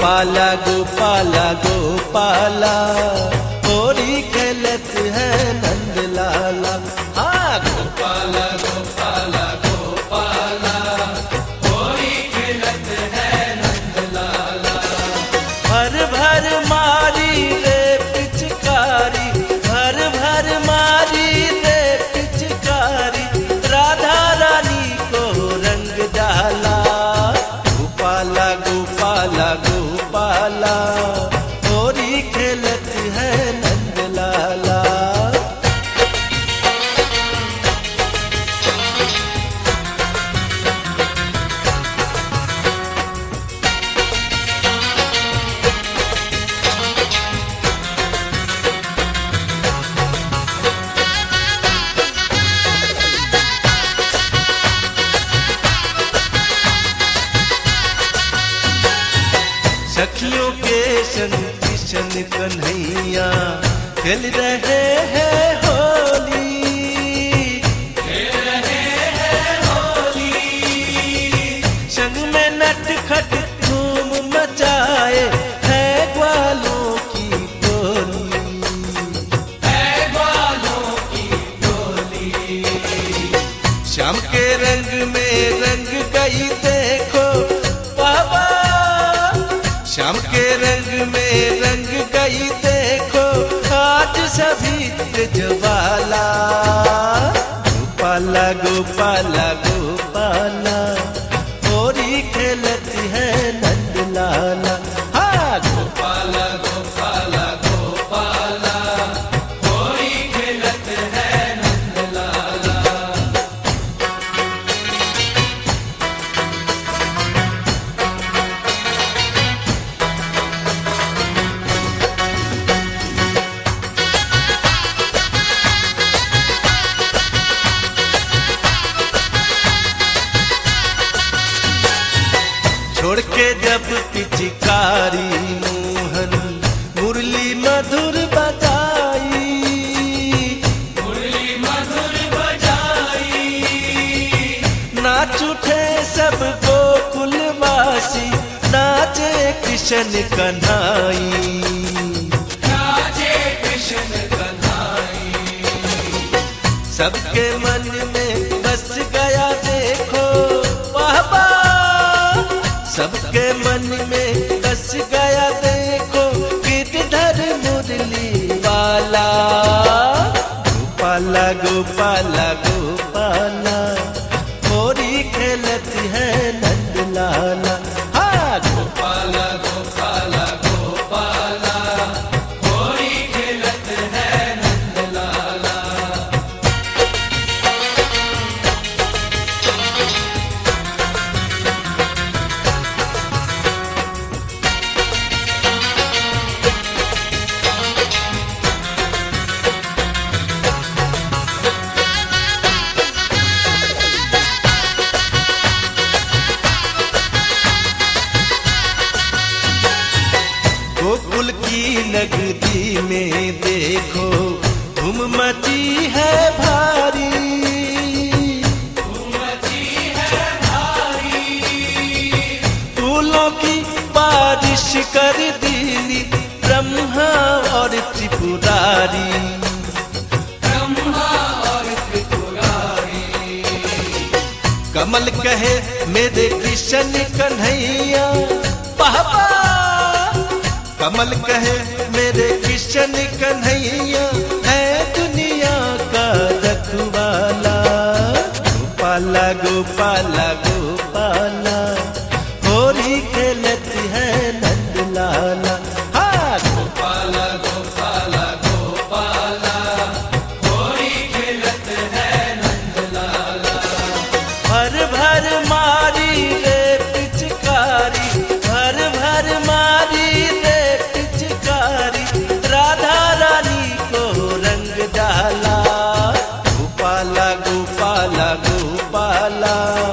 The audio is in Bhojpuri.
गोपाला गोपाला गोपाला होली खेलत है नंद लाला। हाँ गोपाला गोपाला गोपाला होली खेलत है नंद लाला। भर भर मारी रे पिचकारी, भर भर मारी रे पिचकारी, राधा रानी को रंग डाला। गोपाला गोपाला गोपाला होली खेलत है नंद लाला। सखियों के संग कृष्ण कन्हैया खेल रहे हैं होली, खेल रहे हैं होली। संग में नटखट धूम मचाए है ग्वालों की टोली, है ग्वालों की टोली। श्याम के रंग में रंग गई देखो बाबा, श्याम के रंग में रंग गई देखो आज सभी ब्रजवाला। गोपाला गोपाला गोपाला होली खेलत है नंद लाला। हाँ गोपाला गोपाला गोपाला होली खेलत है नंद लाला। छोड़ के जब पिचकारी मोहन मुरली मधुर बजाई, मुरली मधुर बजाई। नाच उठे सब गोकुलवासी, नाचे कृष्ण कन्हाई, नाचे कृष्ण कन्हाई। सबके मन में बस गया देखो बाबा, सबके मन में बस गया देखो गिरधर मुरली वाला। गोपाला गोपाला गोपाला होली खेलत है नंद लाला। हाँ गोपाला गोपाला गोपाला होली खेलत है नंद लाला। गोकुल की नगरी में देखो धूम मची है भारी, धूम मची है भारी। फूलों की बारिश कर दी ब्रह्मा और त्रिपुरारी, ब्रह्मा और त्रिपुरारी। कमल कहे मेरे कृष्ण कन्हैया बाबा, कमल कहे मेरे कृष्ण कन्हैया है दुनिया का रखवाला। गोपाला गोपाला गोपाला होली खेलत है नंद लाला। हाँ गोपाला गोपाला गोपाला होली खेलत है नंद लाला। भर भर मारी रे पिचकारी, भर भर मारी रे पिचकारी, राधा रानी को रंग डाला। गोपाला गोपाला गोपाला